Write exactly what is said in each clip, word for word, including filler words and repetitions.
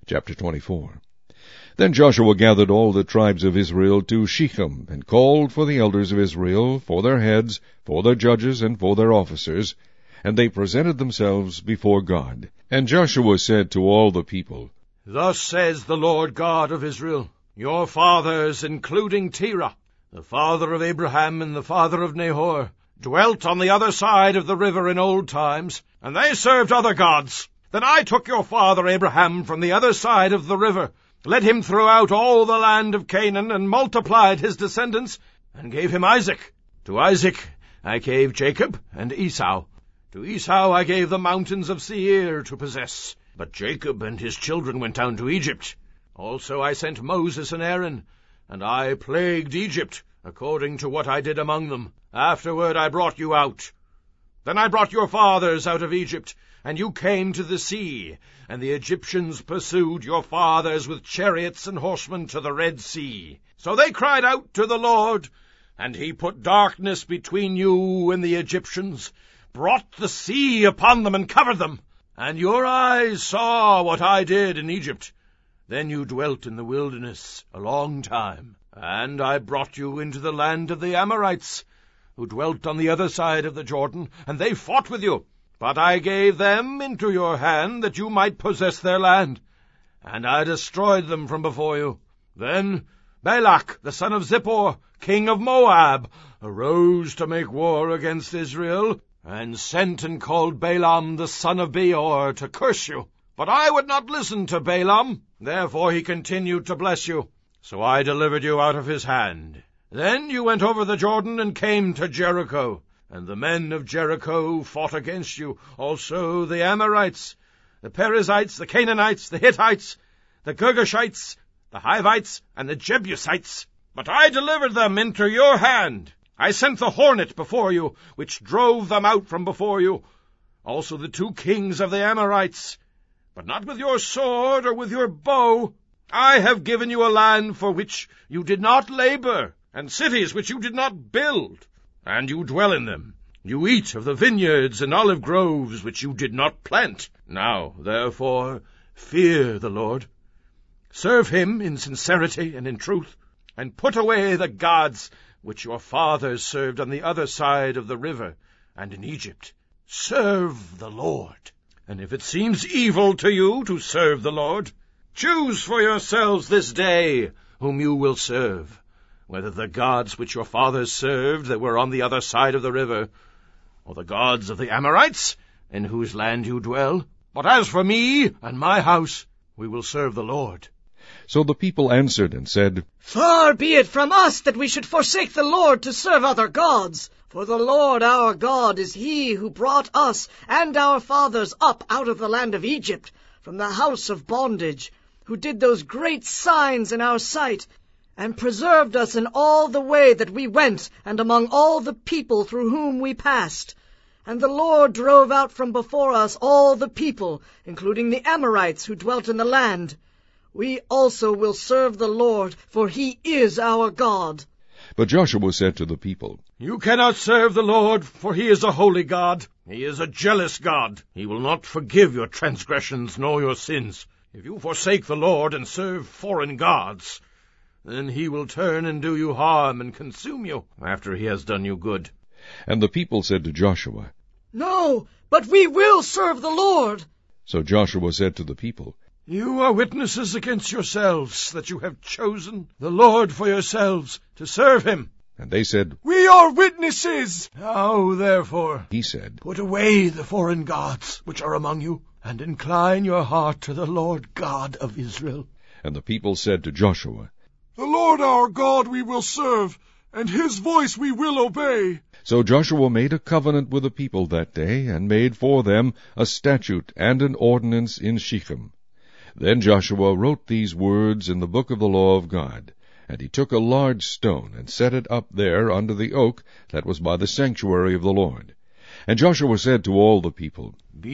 Chapter twenty-four. Then Joshua gathered all the tribes of Israel to Shechem, and called for the elders of Israel, for their heads, for their judges, and for their officers, and they presented themselves before God. And Joshua said to all the people, Thus says the Lord God of Israel, your fathers, including Terah, the father of Abraham and the father of Nahor, dwelt on the other side of the river in old times, and they served other gods. Then I took your father Abraham from the other side of the river, led him throughout all the land of Canaan, and multiplied his descendants, and gave him Isaac. To Isaac I gave Jacob and Esau. To Esau I gave the mountains of Seir to possess. But Jacob and his children went down to Egypt. Also I sent Moses and Aaron, and I plagued Egypt, according to what I did among them. Afterward I brought you out. Then I brought your fathers out of Egypt, and you came to the sea, and the Egyptians pursued your fathers with chariots and horsemen to the Red Sea. So they cried out to the Lord, and he put darkness between you and the Egyptians, brought the sea upon them and covered them. And your eyes saw what I did in Egypt. Then you dwelt in the wilderness a long time, and I brought you into the land of the Amorites, who dwelt on the other side of the Jordan, and they fought with you. But I gave them into your hand, that you might possess their land, and I destroyed them from before you. Then Balak, the son of Zippor, king of Moab, arose to make war against Israel, and sent and called Balaam, the son of Beor, to curse you. But I would not listen to Balaam, therefore he continued to bless you. So I delivered you out of his hand. Then you went over the Jordan and came to Jericho. And the men of Jericho fought against you, also the Amorites, the Perizzites, the Canaanites, the Hittites, the Girgashites, the Hivites, and the Jebusites. But I delivered them into your hand. I sent the hornet before you, which drove them out from before you, also the two kings of the Amorites. But not with your sword or with your bow. I have given you a land for which you did not labor, and cities which you did not build. And you dwell in them. You eat of the vineyards and olive groves which you did not plant. Now, therefore, fear the Lord. Serve him in sincerity and in truth, and put away the gods which your fathers served on the other side of the river and in Egypt. Serve the Lord. And if it seems evil to you to serve the Lord, choose for yourselves this day whom you will serve, whether the gods which your fathers served that were on the other side of the river, or the gods of the Amorites, in whose land you dwell. But as for me and my house, we will serve the Lord. So the people answered and said, Far be it from us that we should forsake the Lord to serve other gods. For the Lord our God is he who brought us and our fathers up out of the land of Egypt, from the house of bondage, who did those great signs in our sight, and preserved us in all the way that we went, and among all the people through whom we passed. And the Lord drove out from before us all the people, including the Amorites who dwelt in the land. We also will serve the Lord, for he is our God. But Joshua said to the people, You cannot serve the Lord, for he is a holy God. He is a jealous God. He will not forgive your transgressions nor your sins. If you forsake the Lord and serve foreign gods, then he will turn and do you harm and consume you after he has done you good. And the people said to Joshua, No, but we will serve the Lord. So Joshua said to the people, You are witnesses against yourselves that you have chosen the Lord for yourselves to serve him. And they said, We are witnesses. Now, therefore, he said, put away the foreign gods which are among you, and incline your heart to the Lord God of Israel. And the people said to Joshua, The Lord our God we will serve, and his voice we will obey. So Joshua made a covenant with the people that day, and made for them a statute and an ordinance in Shechem. Then Joshua wrote these words in the book of the law of God. And he took a large stone, and set it up there under the oak that was by the sanctuary of the Lord. And Joshua said to all the people,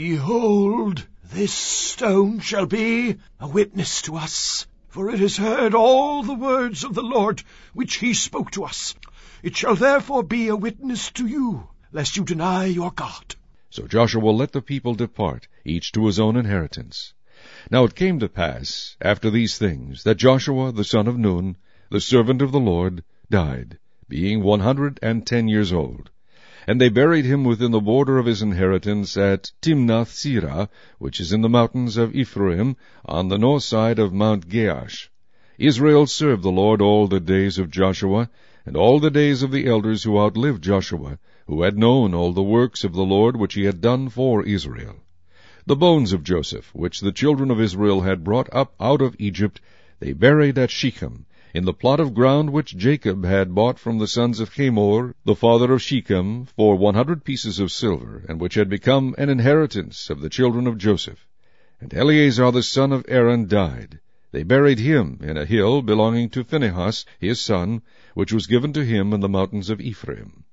Behold, this stone shall be a witness to us, for it has heard all the words of the Lord which he spoke to us. It shall therefore be a witness to you, lest you deny your God. So Joshua let the people depart, each to his own inheritance. Now it came to pass, after these things, that Joshua the son of Nun, the servant of the Lord, died, being one hundred and ten years old. And they buried him within the border of his inheritance at Timnath-Serah, which is in the mountains of Ephraim, on the north side of Mount Gaash. Israel served the Lord all the days of Joshua, and all the days of the elders who outlived Joshua, who had known all the works of the Lord which he had done for Israel. The bones of Joseph, which the children of Israel had brought up out of Egypt, they buried at Shechem, in the plot of ground which Jacob had bought from the sons of Hamor, the father of Shechem, for one hundred pieces of silver, and which had become an inheritance of the children of Joseph. And Eleazar the son of Aaron died. They buried him in a hill belonging to Phinehas his son, which was given to him in the mountains of Ephraim.